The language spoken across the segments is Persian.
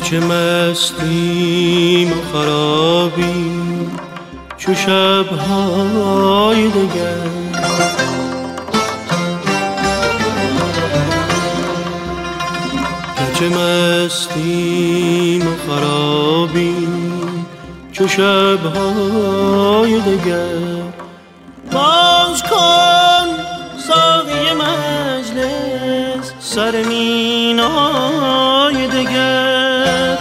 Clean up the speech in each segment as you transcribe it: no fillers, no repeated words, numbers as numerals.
چه مستیم و خرابیم چو شب‌های دگر. چه مستیم و خرابیم چو شب‌های دگر. باز کن ساقی مجلس سر مینای دگر.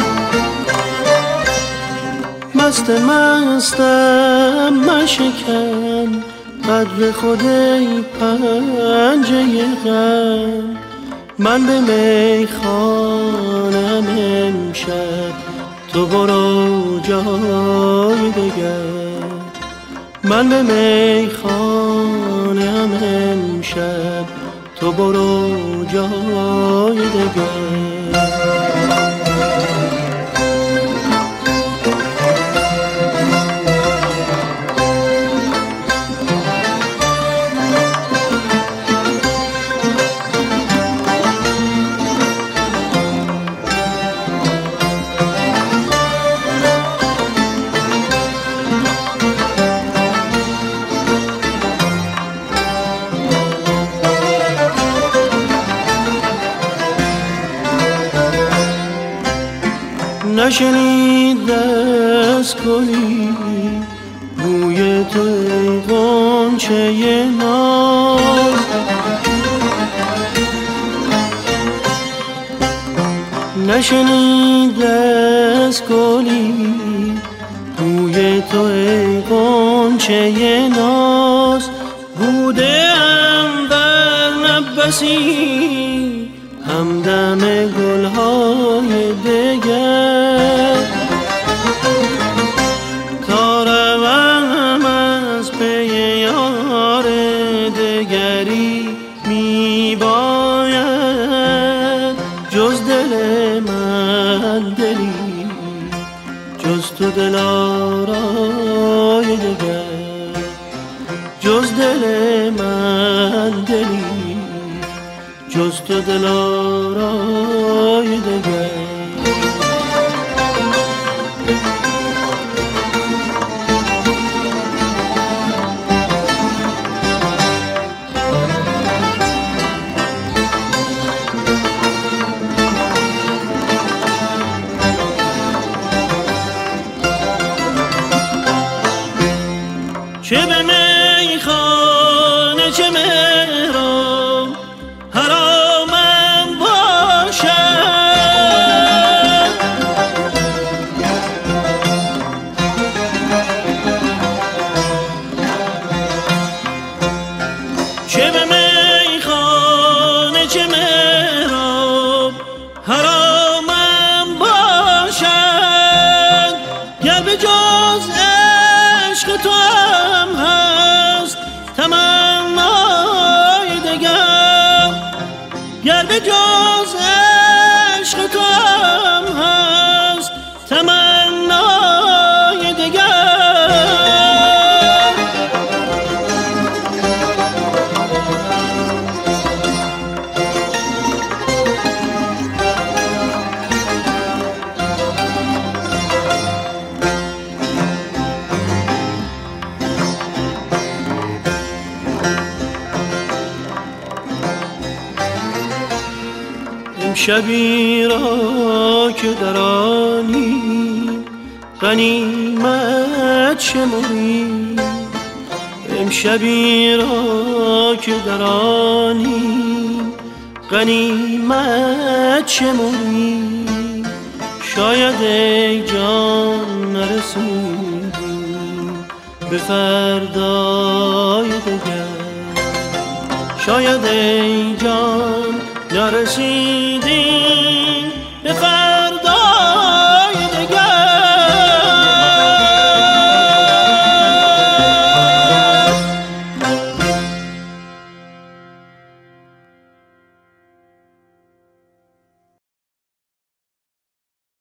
مستم مشکن قدر خود ای پنجه غم. من به میخانم امشب تو برو جای دگر. من به میخانم امشب تو برو جای دگر. نشنید دست گلی بوی تو ای غنچه ناز. نشنید دست گلی بوی تو ای غنچه ناز. بودم در نبسی همدم گلهای دگر. تا روم از پی یار دگری می باید جز دل من دلی جز تو دلارای دگر. جز دل من دلی جز تو دلارای دگر. چه به میخانه چه مهرم حرامم باشد. چه به میخانه چه مهرم حرامم باشد. گر به جز عشق تو هم هست تمنای دگر. گر به جز عشق تو هم هست تمنای دگر. شبی را که درانی غنیمت شمری. امشبی را که درانی غنیمت شمری. شاید ای جان نرسیدی به فردای دگر. شاید ای جان نرسیدی به